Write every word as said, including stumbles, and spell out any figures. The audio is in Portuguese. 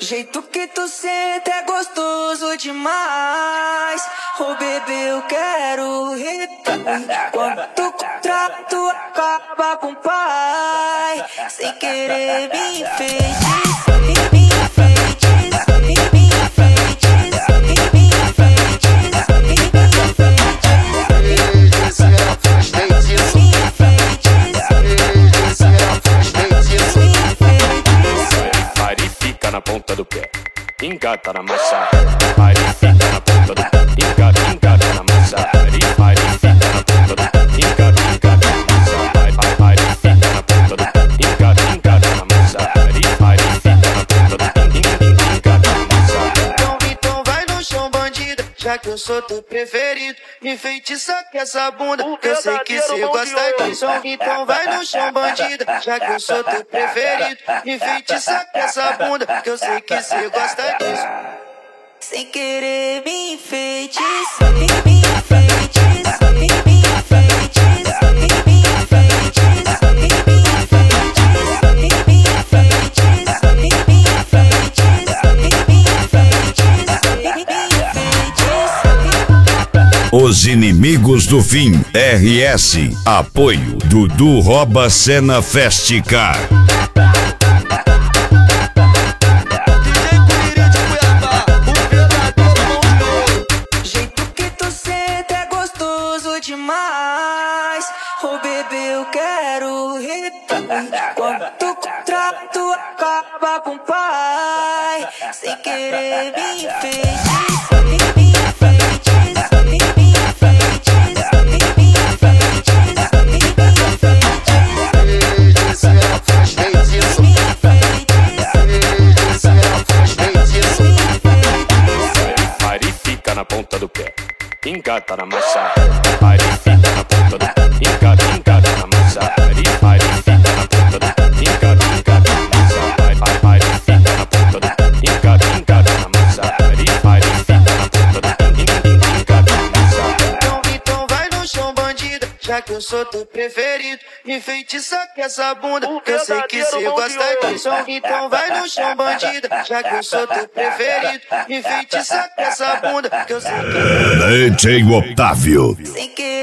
jeito que tu senta é gostoso demais. Oh bebê, eu quero retornar. Quando tu contrato acaba com o pai, sem querer me enfeitiça, me enfeitiça, me enfeitiça, me enfeitiça, me enfeitiça. Pare, fica na ponta do pé, engata na massa. Pare, fica na ponta do pé, engata, engata na massa. Pare, pare, fica na ponta do pé, engata, engata na massa. Pare, pare, fica na ponta do pé, engata, engata na massa. Pare, pare, fica na ponta do pé, engata na massa. Então, então vai no chão, bandida, já que eu sou teu preferido. Me enfeitiça com essa bunda, que eu sei que cê gosta disso. Então vai no chão, bandida, já que eu sou teu preferido. Me enfeitiça com essa bunda, que eu sei que cê gosta disso. Sem querer me enfeitiça, me enfeitiça, me enfeitiça, me enfeitiça, me enfeitiça, me enfeitiça, me enfeitiça, me enfeitiça. Os Inimigos do Fim, R S, apoio Dudu Rouba Cena Festicar. Demais, oh bebê, eu quero retornar. Quando tu contrato acaba com o pai, sem querer me enfeitiça, me enfeitiça, me enfeitiça, me enfeitiça, me enfeitiça. Pare, fica na ponta do pé, engata na massa. Pare, fica na ponta do pé, engata, engata na massa. Pare, pare, fica na ponta do pé, engata, engata na massa. Pare, pare, fica na ponta do pé, engata, engata na massa. Pare, pare, fica na ponta do pé, engata na massa. Então, então vai no chão, bandida, já que eu sou teu preferido. Me enfeitiça com essa bunda, que eu sei que cê gosta disso. Então vai no chão, bandida, já que eu sou teu preferido. Me enfeitiça com essa bunda, que eu sei que D J Otávio. Sem querer